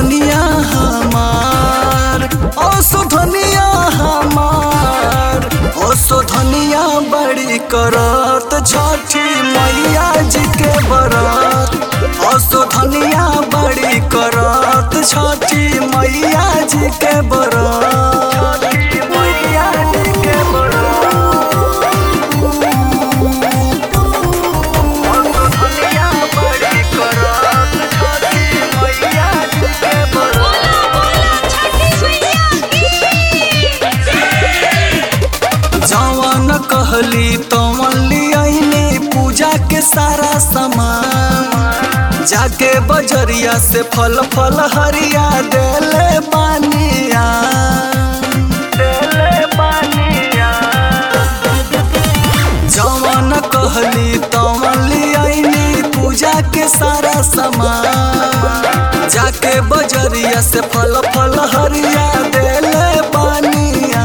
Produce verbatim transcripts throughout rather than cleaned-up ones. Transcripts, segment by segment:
धनिया हमार, असो धनिया हमार, असो धनिया बड़ी करत छठी मैया जी के बरत। असो धनिया बड़ी करत छठी मैया जी के बरत। मैया जी के बरत। असो धनिया बड़ी करत छठी मैया जी के बरत। जवन कहली तवन लियाइनी पूजा के सारा सामान, जाके बजरिया से फल फल हरिया देले बानिया, देले बानिया। जवन कहली तवन लियाइनी पूजा के सारा सामान, जाके बजरिया से फल फल हरिया देले बानिया।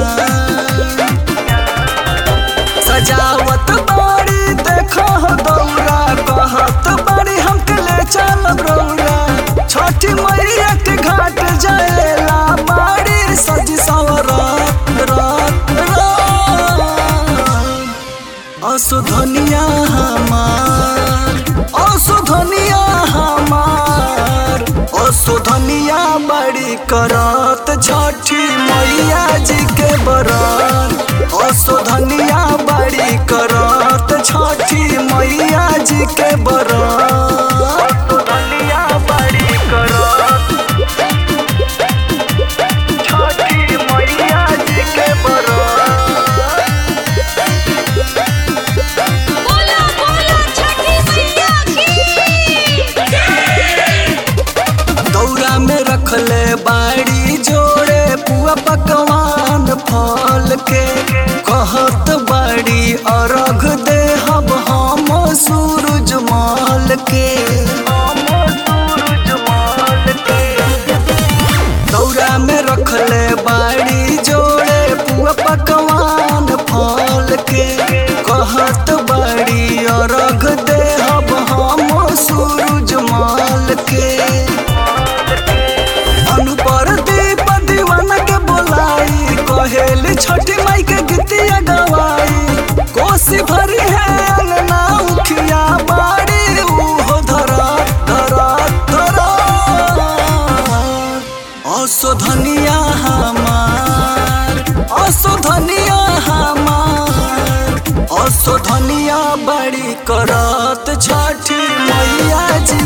सजावत बाड़ी देखो दौरा, कहत बाड़ी हमके ले चलब रौरा। छठी मैया के घाट जाएला बाड़ी सजी सवरत रात रात। असो धनिया हमार, असो धनिया हमार, असो धनिया बड़ी करत छठी मैया जी के बरत। असो धनिया बड़ी करत छठी मैया जी के बरत। असो धनिया बड़ी करत छठी मैया जी के बरत। बोला बोला छठी मैया की। दौरा में रखले बाड़ी जोड़े पुआ पकवान फल के, कहत बाड़ी अर्घ देहब हम सूरज माल के। दौरा में रखले बाड़ी जोड़े पुआ पकवान फल के, कहत बाड़ी अर्घ देहब हम सूरज माल के। अनुपर दीप दीवाना के बोलाई, कहेली छठी माई के गीतिया गवाई। कोसी भरी है अंगना उखिया बाड़ी उहो धरा धरा धरा। असो धनिया हमार, असो धनिया हमार, असो धनिया बड़ी करत छठी मैया जी